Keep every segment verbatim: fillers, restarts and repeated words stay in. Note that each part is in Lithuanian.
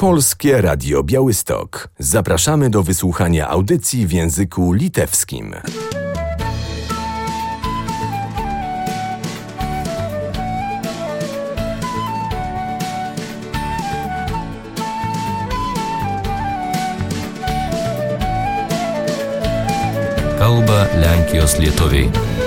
Polskie Radio Białystok. Zapraszamy do wysłuchania audycji w języku litewskim. Kalba Lenkijos lietuviai.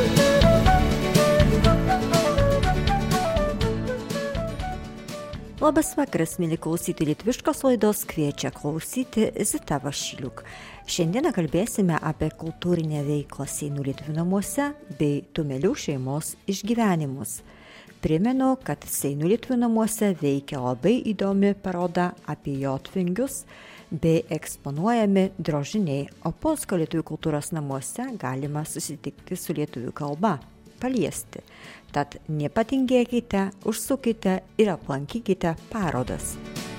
Labas vakaras, mėly klausyti Litviškos laidos, kviečia klausyti Zita Vašiliuk. Šiandieną kalbėsime apie kultūrinę veiklą Seinų lietuvių namuose bei Tumelių šeimos išgyvenimus. Primenu, kad Seinų lietuvių namuose veikia labai įdomi paroda apie jotvingius bei eksponuojami drožiniai, o Polsko lietuvių kultūros namuose galima susitikti su lietuvių kalba, paliesti. Tad nepatingėkite, užsukite ir aplankykite parodas.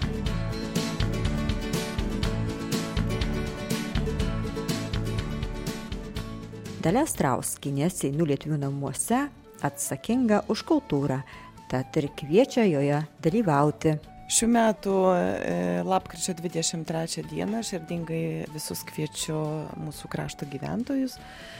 Dalia Strauskinė Seinų lietuvių namuose atsakinga už kultūrą, tad ir kviečia joje dalyvauti. Šių metų lapkričio dvidešimt trečią dieną širdingai visus kviečiu mūsų krašto gyventojus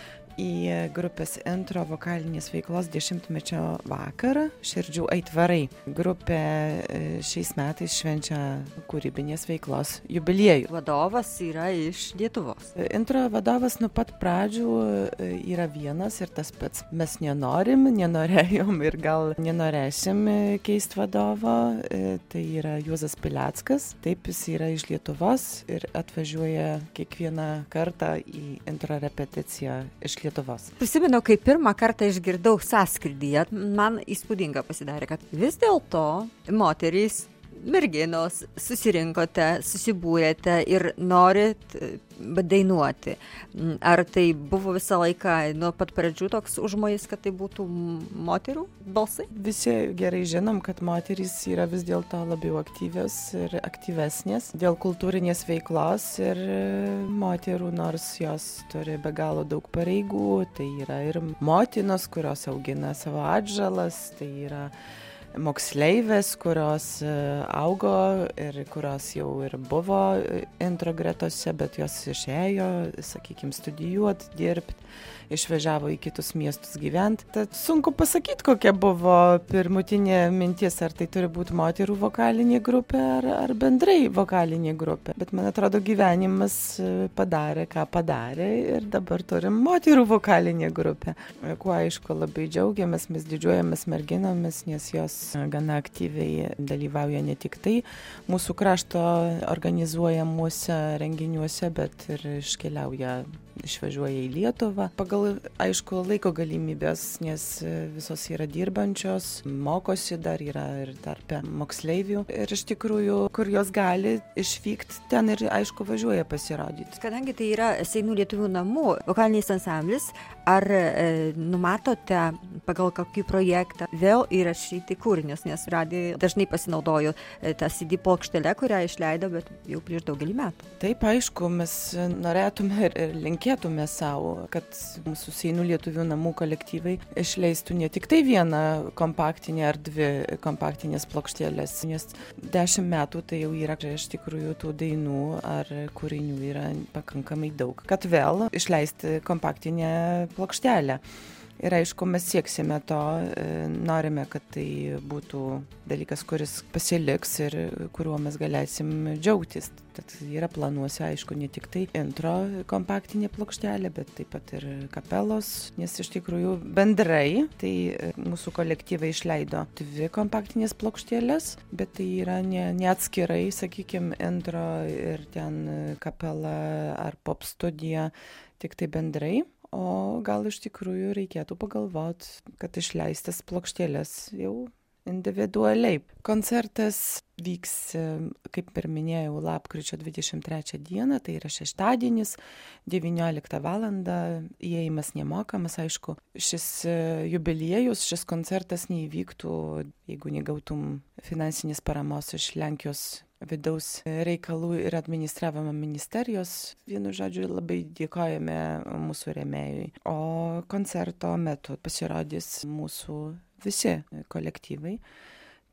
į grupės Intro vokalinės veiklos dešimtmečio vakarą Širdžių aitvarai. Grupė šiais metais švenčia kūrybinės veiklos jubiliejų. Vadovas yra iš Lietuvos. Intro vadovas nuo pat pradžių yra vienas ir tas pats. Mes nenorim, nenorėjom ir gal nenorėsim keisti vadovo. Tai yra Juozas Pileckas. Taip, jis yra iš Lietuvos ir atvažiuoja kiekvieną kartą į Intro repeticiją iš Lietuvos. Lietuvos. Prisimenu, kai pirmą kartą išgirdau sąskrydyje, man įspūdinga pasidarė, kad vis dėlto moterys, merginos susirinkote, susibūrėte ir norit dainuoti. Ar tai buvo visą laiką nuo pat pradžių toks užmojis, kad tai būtų moterų balsai? Visi gerai žinom, kad moterys yra vis dėlto labiau aktyvios ir aktyvesnės dėl kultūrinės veiklos ir moterų, nors jos turi be galo daug pareigų, tai yra ir motinos, kurios augina savo atžalas, tai yra moksleivės, kurios augo ir kurios jau ir buvo Intro gretose, bet jos išėjo, sakykime, studijuoti, dirbti, išvažiavo į kitus miestus gyventi. Tad sunku pasakyti, kokia buvo pirmutinė mintis, ar tai turi būti moterų vokalinė grupė, ar, ar bendrai vokalinė grupė. Bet man atrodo, gyvenimas padarė, ką padarė ir dabar turim moterų vokalinė grupė. Kuo aišku, labai džiaugiamės, mes didžiuojamės merginomis, nes jos gana aktyviai dalyvauja ne tik tai mūsų krašto organizuojamuose renginiuose, bet ir iškeliauja, išvažiuoja į Lietuvą. Pagal, aišku, laiko galimybės, nes visos yra dirbančios, mokosi, dar yra ir tarpe moksleivių. Ir iš tikrųjų, kur jos gali išvykti, ten ir, aišku, važiuoja pasirodyti. Kadangi tai yra Seinų lietuvių namų vokalinis ansamblis, ar e, numatote pagal kokį projektą vėl įrašyti kūrinius, nes radijai dažnai pasinaudoju e, tą C D plokštelę, kurią išleido, bet jau prieš daugelį metų. Taip, aišku, mes norėtume ir linkėtume savo, kad mūsų Seinų lietuvių namų kolektyvai išleistų ne tik tai vieną kompaktinę ar dvi kompaktinės plokštelės, nes dešimt metų tai jau yra iš tikrųjų tų dainų ar kūrinių yra pakankamai daug, kad vėl išleisti kompaktinę plokštelę. Ir aišku, mes sieksime to, norime, kad tai būtų dalykas, kuris pasiliks ir kuriuo mes galėsim džiaugtis. Tad yra planuose, aišku, ne tik tai Intro kompaktinė plokštelė, bet taip pat ir kapelos, nes iš tikrųjų bendrai tai mūsų kolektyvai išleido dvi kompaktinės plokštelės, bet tai yra ne, ne atskirai, sakykime, Intro ir ten kapela ar pop studija, tik tai bendrai. O gal iš tikrųjų reikėtų pagalvoti, kad išleistas plokštelės jau individualiai. Koncertas vyks, kaip ir minėjau, lapkričio dvidešimt trečią dieną, tai yra šeštadienis, devynioliktą valandą, įėjimas nemokamas, aišku. Šis jubiliejus, šis koncertas neįvyktų, jeigu negautum finansinės paramos iš Lenkijos vidaus reikalų ir administravimo ministerijos. Vienu žodžiu, labai dėkojame mūsų rėmėjui. O koncerto metu pasirodys mūsų visi kolektyvai.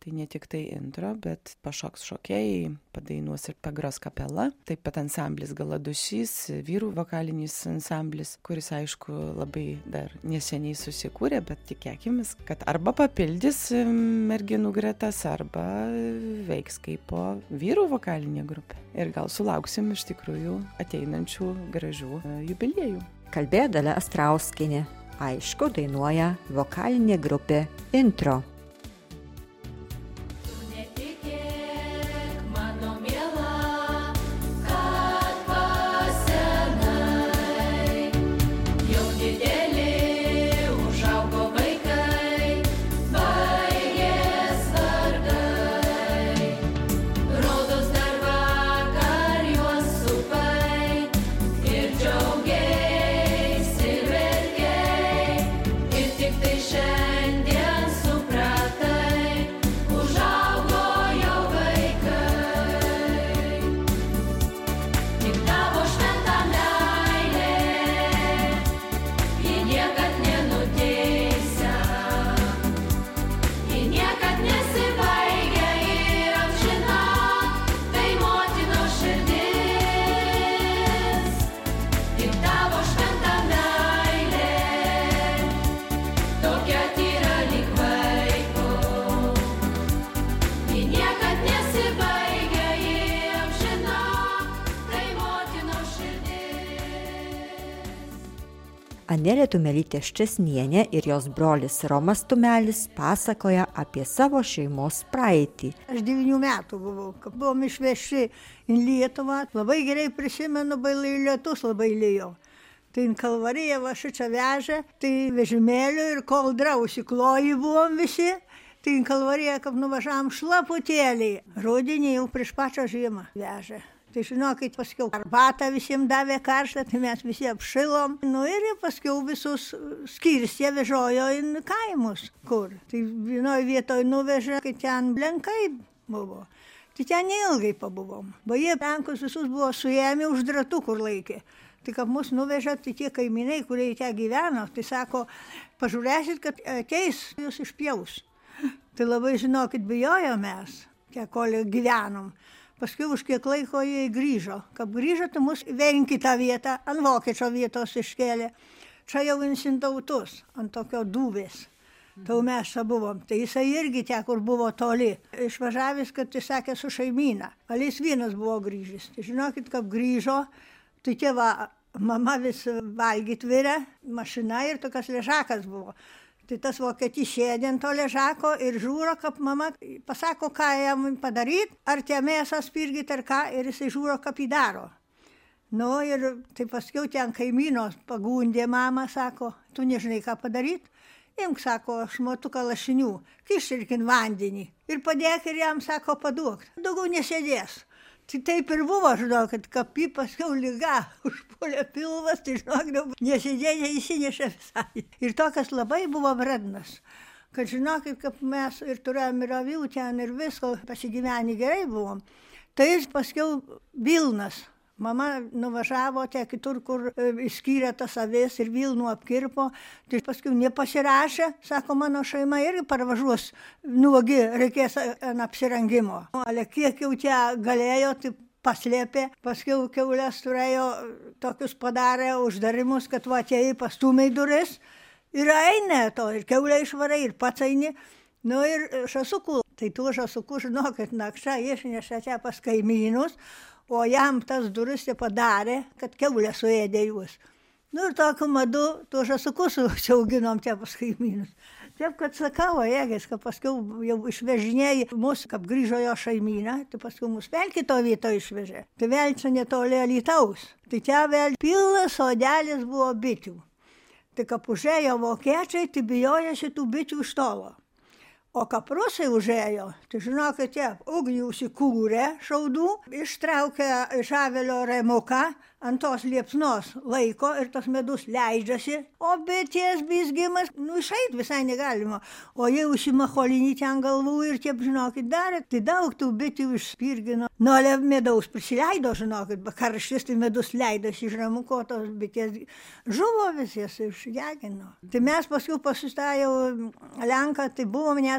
Tai ne tik tai intro, bet pašoks šokėjai, padainuos ir pagros kapela. Taip pat ansamblis Galadušys, vyrų vokalinis ansamblis, kuris, aišku, labai dar neseniai susikūrė, bet tikėkimės, kad arba papildys merginų gretas, arba veiks kaip po vyrų vokalinė grupė. Ir gal sulauksim iš tikrųjų ateinančių gražių jubiliejų. Kalbėjo Dalia Astrauskienė. Aišku, dainuoja vokalinė grupė Intro. Anelė Tumelytė Ščesnienė ir jos brolis Romas Tumelis pasakoja apie savo šeimos praeitį. Aš devynių metų buvau, kad buvom išvežti į Lietuvą. Labai gerai prisimenu, bailai lietus labai lijo. Tai į Kalvariją va šičia vežė, tai vežimėlių ir kol drausi kloji buvom visi, tai į Kalvariją, kaip nuvažiavam šlaputėlį. Rudenį jau prieš pačią žiemą vežė. Tai žinokit, paskiau arbatą visiems davė karštą, tai mes visi apšilom. Nu ir paskiau visus skirstė vežojo į kaimus, kur. Tai vienoje vietoje nuvežė, kai ten blenkai buvo. Tai ten neilgai pabuvom. Ba jie penkus visus buvo suėmę už dratų, kur laikė. Tai kaip mus nuvežė, tai tie kaimynai, kurie čia gyveno, tai sako, pažiūrėsit, kad ateis, jūs išpjaus. Tai labai žinokit, bijojo mes, tie kol gyvenom. Paskui už kiek laiko jie grįžo. Kad grįžo, tai mus vėl kitą vietą, ant vokiečio vietos iškėlė. Čia jau insintautus, ant tokio dūvės. Tai mes čia buvom. Tai jisai irgi tie, kur buvo toli. Išvažiavęs, kad jis sakė su šeimyna. Ale jis vienas buvo grįžęs. Tai žinokit, kaip grįžo, tai tėva mama vis valgyt virė, mašina ir tokias ležakas buvo. Tai tas vokietys sėdė ant to ležako ir žiūro, kaip mama pasako, ką jam padaryt, ar tie mėsą spirgyt ar ką, ir jisai žiūro, kaip jį daro. Nu ir tai paskiau ten kaimynos pagundė mamą, sako, tu nežinai, ką padaryt, imk, sako, šmotuką lašinių, kiširkin vandenį ir padėk ir jam, sako, paduok, daugiau nesėdės. Tai taip ir buvo, žinokit, kapį paskiau lyga, užpuolė pilvas, tai žinokit, nesėdėjo, įsinešė visai. Ir tokias labai buvo vrednas, kad žinokit, kaip mes ir turėjom ir avių ten ir visko, pasigyvenį gerai buvom. Tai jis paskiau Vilnas. Mama nuvažiavo tie kitur, kur išskyrė tas avis ir Vilnų apkirpo, tai paskui nepasirašė, sako, mano šeima irgi parvažiuos nuogi, reikės apsirengimo. Ale kiek jau tie galėjo, tai paslėpė, paskui kiaulės turėjo tokius padarę uždarimus, kad va atėjai pastumai duris ir eina to, ir kiaulė išvarai, ir pats eini. Nu ir šasukų, tai tų šasukų, žinokit, nakščia išnešė čia pas kaimynus, o jam tas duris jie padarė, kad kiaulė suėdė juos. Nu ir tokiu madu tuos žasukus auginom čia pas kaimynus. Taip, kad sakau, jėgės, kad paskiau jau išvežinėjai mus, kaip grįžo jo šeimyna, tai paskiau mus vėl kito vieto išvežė. Tai vėl čia netoli Alytaus. Tai čia vėl pilnas sodelis buvo bitių. Tai kaip užėjo vokiečiai, tai bijojo šitų bičių iš tolo. O kaip rusai užėjo, tai žinokit, jie ugnį užsikūrė šaudų, ištraukė iš avelio raimuką, ant tos liepsnos laiko ir tas medus leidžiasi, o bitės bizgimas, nu išeit visai negalima. O jie užsimacholinį ten galvų ir tiep, žinokit, darė, tai daug tų bitį užspirgino. Nu, ale medaus prisileido, žinokit, karštis, tai medus leidosi iš ramuko, tos bitės žuvo visės, išdegino. Tai mes paskui pasistajau Lenką, tai buvom net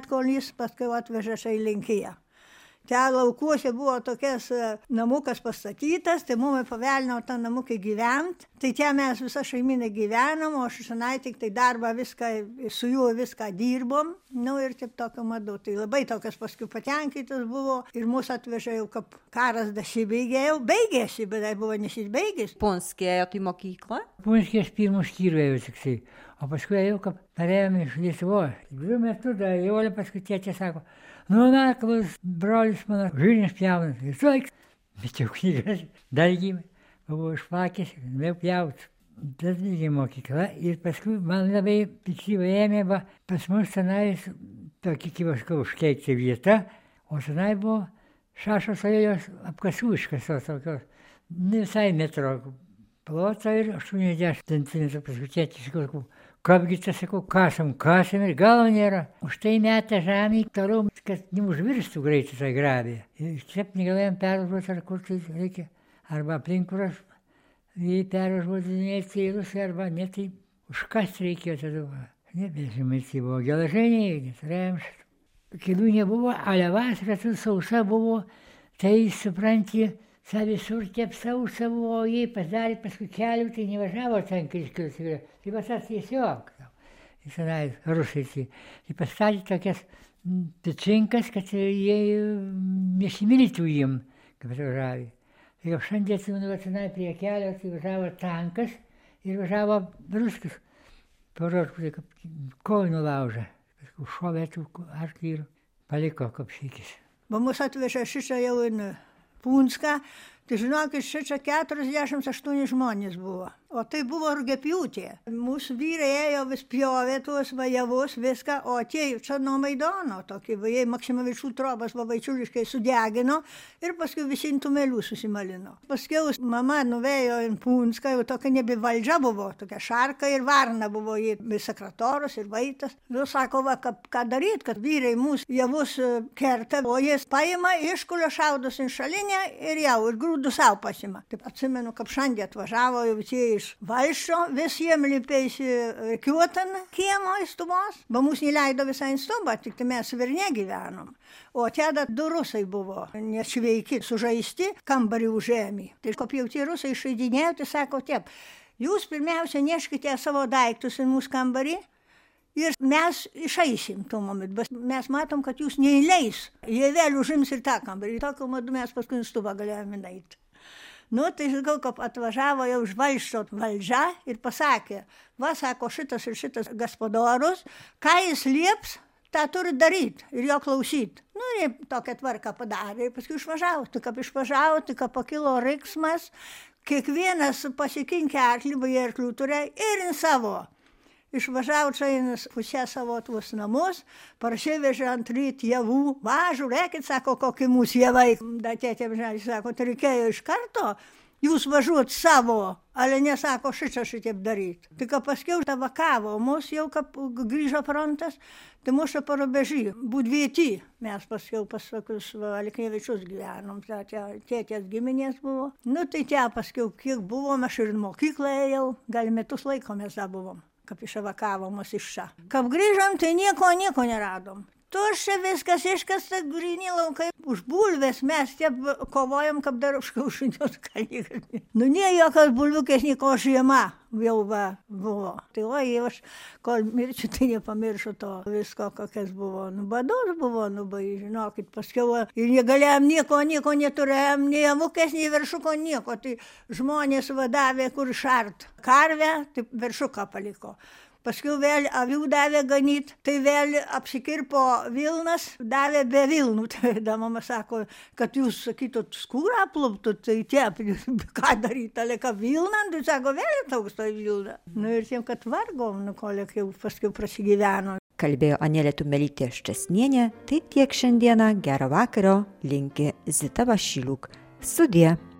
Medkolnys, paskui atvežė čia į Lenkiją. Ten laukuose buvo tokias namukas pastatytas, tai mums paveldino tą namuką gyventi. Tai ten mes visą šeiminę gyvenom, o aš senai tik tai darbą viską, su juo viską dirbom. Nu ir taip tokio madu. Tai labai tokias paskui patenkytas buvo ir mūsų atvežė jau, kaip karas dasibaigė, jau baigėsi, bet tai buvo nesibaigęs. Punske ėjot į mokyklą? Punske aš pirmų skyrių ėjau tiksai, o paskui ėjau, kaip parėjom iš Lietuvos. Du metus dar jau, paskui tėtė sako, nu, naklus, brolis mano, žirnis pjaunas, ir suiks. Bet jau knygas dalgym, buvau išpakęs, vėl pjaut. Tas irgi mokykla ir paskui man labai piktyva ėmė, va, pas mus tenais tokia, kaip aš kau, užkeikti vieta, o tenai buvo šašos alėjos apkasuškas, tokios, visai metro ploto ir aštuoniasdešimt centimetrų, paskui tėtis, sakau, kapgi tas, sakau, kasam, kasam ir galo nėra. Už tai metą žemį, toliau, kad neužvirstų greitai tą grabę. Ir čia negalėjom pervažiuoti, ar kur tai reikia, arba aplink, kur aš jį pervažiuodinėti eilus, arba ne, tai užkast reikėjo tada. Nebežymai, tai buvo gelažiniai, neturėjom šitą. Kelių nebuvo, ale vasarą tu sausa buvo, tai supranti, sa visur tiep sausa buvo, o jie pasidarė paskui kelių, tai nevažiavo ten kryškius. Tai va tas tiesiog, tai senai rusai, tai pastatė tokias pečinkas, kad jie nesimiltų jiem, kaip atvažiavė. Tai kaip šiandien atsimenu, senai prie kelio, tai važiavo tankas ir važiavo ruskis. Parodžiu, kaip kojų nulaužė. Paskui šovė tų arklį ir paliko kapšykis. Va mus atvežė šičia jau į Punską, tai žinokit, šičia keturiasdešimt aštuoni žmonės buvo. O tai buvo rugpjūtė. Mūsų vyrai ėjo vis pjovė tuos vajavus, viską, o atėjo čia nuo Maidono, tokį vajai Maksimovičių trobas vavaičiuliškai sudegino ir paskui visi intumelių susimalino. Paskui mama nuvėjo į Punską, jau tokia nebe valdžia buvo, tokia Šarka ir Varna buvo, jie sekretorius ir Vaitas. Nu, sako, va, ką, ką daryt, kad vyrai mūsų javus kerta, o jis paima, iškulia šaudos į šalinę ir jau, ir grūdų savo pasima. Taip atsimenu, kaip šiandien atvažiavo jau visi iš Valščio, vis jiem lipėsi kiuotan kiemo į stubos, ba mūsų neleido visą į stubą, tik tai mes Virne gyvenom. O tada du rusai buvo, nešveiki, sužaisti, kambarį užėmė. Tai kaip jau tie rusai išeidinėjo, tai sako taip, jūs pirmiausia neškite savo daiktus į mūsų kambarį ir mes išeisim tuo moment, bet mes matom, kad jūs neįleis. Jie vėl užims ir tą kambarį. Tokiu modu mes paskui į stubą galėjome eiti. Nu, tai gal kaip atvažiavo jau iš Valščio valdžia ir pasakė, va, sako, šitas ir šitas gaspadorius, ką jis lieps, tą turi daryti ir jo klausyti. Nu, ir tokią tvarką padarė ir paskui išvažiavo. Tik kaip išvažiavo, tik kaip pakilo riksmas, kiekvienas pasikinkė arklį, beje, arklių turėjo ir į savo. Išvažiavo čia į pusę savo tuos namus, parsivežė ant ryt javų. Va, žiūrėkit, sako, kokie mūsų javai. Da tėtė, žinai, sako, tai reikėjo iš karto jūs važiuot savo, ale nesako šičia šitaip daryti. Tik paskiau tavakavo, mus jau kaip grįžo frontas, tai mūsų parabežį, Budvietį. Mes paskiau pasakus Aliknevičius gyvenom, tėtės giminės buvo. Nu, tai tie paskiau, kiek buvom, aš ir mokyklą ėjau, gal metus laiko mes da buvom. Kaip iševakavom mus iš čia. Kaip grįžom, tai nieko, nieko neradom. Tuščia viskas iškasta, gryni laukai. Už bulvės mes taip kovojam, kaip dar už kiaušinius kalnygas. Nu, ne jokios bulviukės, nieko žiema jau va buvo. Tai o, jau aš, kol mirčiu, tai nepamiršu to visko, kokias buvo. Nu, bados buvo, nu, bai, žinokit, paskiau. Ir negalėjom nieko, nieko neturėjom, nei avukės, nei viršuko, nieko. Tai žmonės vadavė, kur šart karvę, tai viršuką paliko. Paskui vėl avių davė ganyt, tai vėl apsikirpo vilnas, davė be vilnų. Tai mama sako, kad jūs sakytot skūrą apluptut, tai tiep, ką daryt, ale ką vilną, tai sako, vėl tauks to vilną. Nu ir tiem, kad vargom, nu kolek jau paskui prasigyveno. Kalbėjo Anelė Tumelytė Ščesnienė, tai tiek šiandieną, gero vakaro, linki Zita Vašiliuk. Sudie.